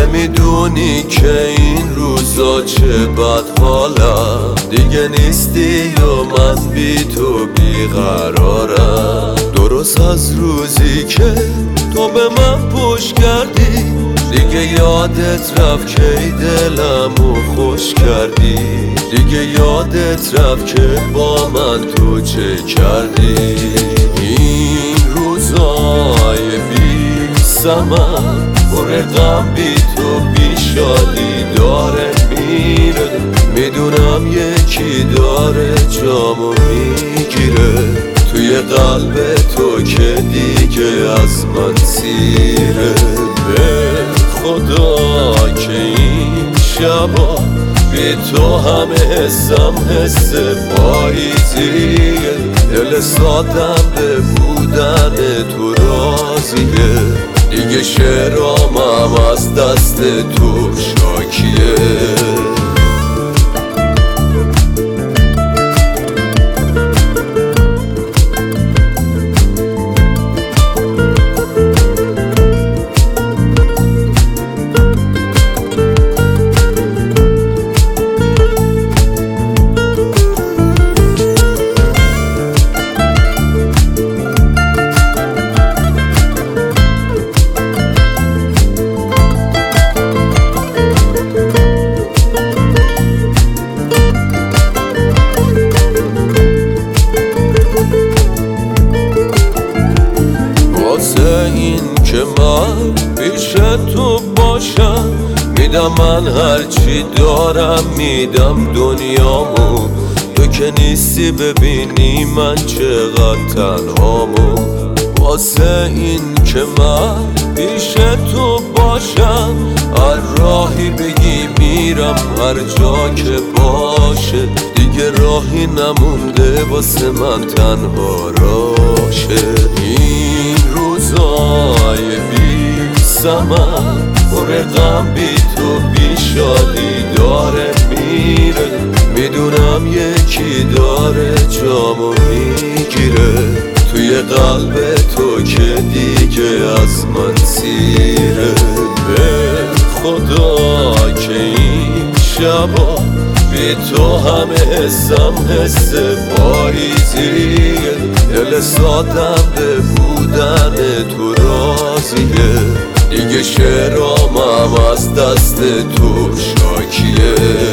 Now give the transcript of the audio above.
نمیدونی که این روزا چه بد حالم، دیگه نیستی و من بی تو بیقرارم. درست از روزی که تو به من پشت کردی، دیگه یادت رفت که دلمو خوش کردی. دیگه یادت رفت که با من تو چه کردی. این روزای بی ثمر پر غم بی تو بی شادی داره میره. میدونم یکی داره جامو میگیره توی قلب تو که دیگه از من سیره. به خدا که این شبا بی تو همه حسم حس پاییزیه. دل سادم به بودن تو راضیه، دیگه شعرامم از دست تو شاکیه. این که من پیش تو باشم، میدم من هرچی دارم، میدم دنیامو. تو که نیستی ببینی من چقدر تنهامو. واسه این که من پیش تو باشم، هر راهی بگی میرم، هر جا که باشه. دیگه راهی نمونده واسه من تنها راشه. این روزای بی ثمر پر غم بی تو بی شادی داره میره. میدونم یکی داره جامو میگیره توی قلب تو که دیگه از من سیره. به خدا که این شبا بی تو همه حسم حس پاییزیه. دل سادم به بودن تو راضیه، دیگه شعرامم از دست تو شاکیه.